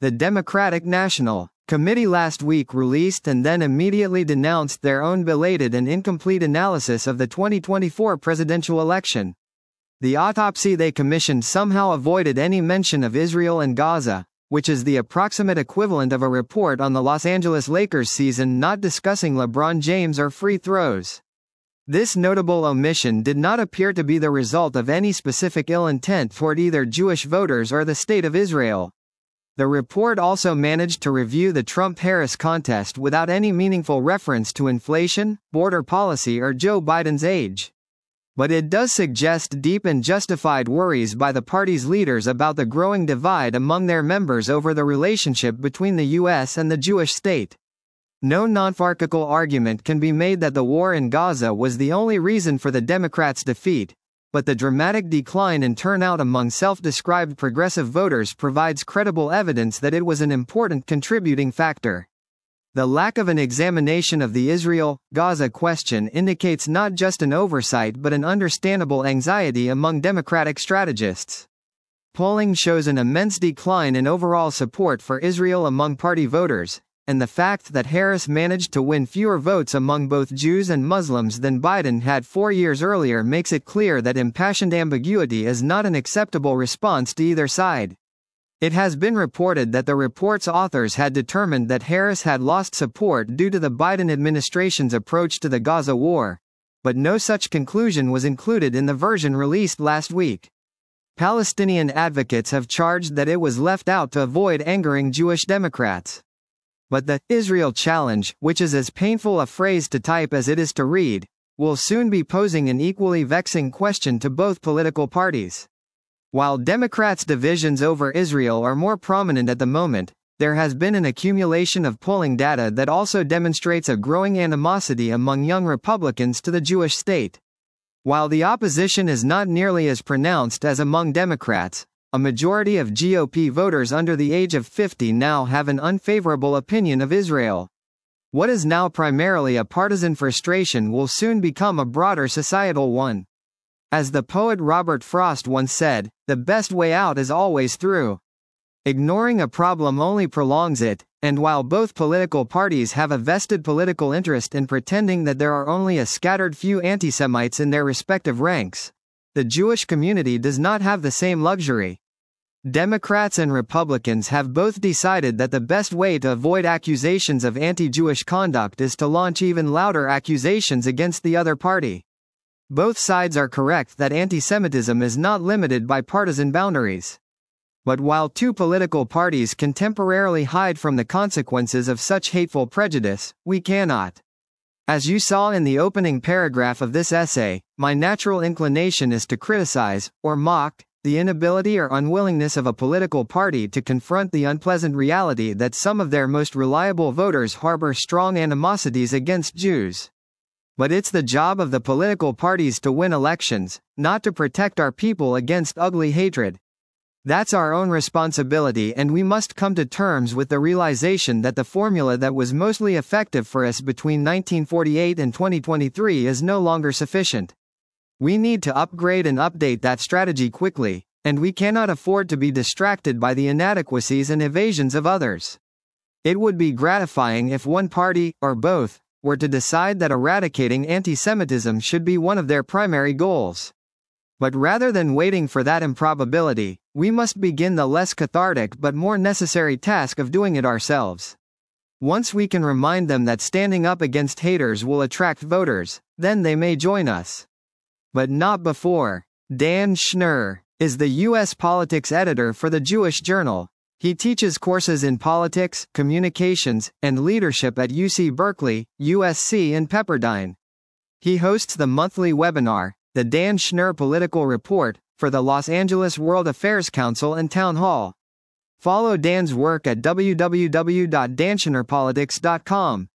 The Democratic National Committee last week released and then immediately denounced their own belated and incomplete analysis of the 2024 presidential election. The autopsy they commissioned somehow avoided any mention of Israel and Gaza, which is the approximate equivalent of a report on the Los Angeles Lakers season not discussing LeBron James or free throws. This notable omission did not appear to be the result of any specific ill intent toward either Jewish voters or the State of Israel. The report also managed to review the Trump-Harris contest without any meaningful reference to inflation, border policy or Joe Biden's age. But it does suggest deep and justified worries by the party's leaders about the growing divide among their members over the relationship between the U.S. and the Jewish state. No nonfarcical argument can be made that the war in Gaza was the only reason for the Democrats' defeat, but the dramatic decline in turnout among self-described progressive voters provides credible evidence that it was an important contributing factor. The lack of an examination of the Israel-Gaza question indicates not just an oversight but an understandable anxiety among Democratic strategists. Polling shows an immense decline in overall support for Israel among party voters, and the fact that Harris managed to win fewer votes among both Jews and Muslims than Biden had 4 years earlier makes it clear that impassioned ambiguity is not an acceptable response to either side. It has been reported that the report's authors had determined that Harris had lost support due to the Biden administration's approach to the Gaza war, but no such conclusion was included in the version released last week. Palestinian advocates have charged that it was left out to avoid angering Jewish Democrats. But the Israel challenge, which is as painful a phrase to type as it is to read, will soon be posing an equally vexing question to both political parties. While Democrats' divisions over Israel are more prominent at the moment, there has been an accumulation of polling data that also demonstrates a growing animosity among young Republicans to the Jewish state. While the opposition is not nearly as pronounced as among Democrats, a majority of GOP voters under the age of 50 now have an unfavorable opinion of Israel. What is now primarily a partisan frustration will soon become a broader societal one. As the poet Robert Frost once said, "The best way out is always through." Ignoring a problem only prolongs it, and while both political parties have a vested political interest in pretending that there are only a scattered few anti-Semites in their respective ranks, the Jewish community does not have the same luxury. Democrats and Republicans have both decided that the best way to avoid accusations of anti-Jewish conduct is to launch even louder accusations against the other party. Both sides are correct that anti-Semitism is not limited by partisan boundaries. But while two political parties can temporarily hide from the consequences of such hateful prejudice, we cannot. As you saw in the opening paragraph of this essay, my natural inclination is to criticize, or mock, the inability or unwillingness of a political party to confront the unpleasant reality that some of their most reliable voters harbor strong animosities against Jews. But it's the job of the political parties to win elections, not to protect our people against ugly hatred. That's our own responsibility, and we must come to terms with the realization that the formula that was mostly effective for us between 1948 and 2023 is no longer sufficient. We need to upgrade and update that strategy quickly, and we cannot afford to be distracted by the inadequacies and evasions of others. It would be gratifying if one party, or both, were to decide that eradicating anti-Semitism should be one of their primary goals. But rather than waiting for that improbability, we must begin the less cathartic but more necessary task of doing it ourselves. Once we can remind them that standing up against haters will attract voters, then they may join us. But not before. Dan Schnur is the U.S. politics editor for the Jewish Journal. He teaches courses in politics, communications, and leadership at UC Berkeley, USC and Pepperdine. He hosts the monthly webinar, The Dan Schnur Political Report, for the Los Angeles World Affairs Council and Town Hall. Follow Dan's work at www.danschnurpolitics.com.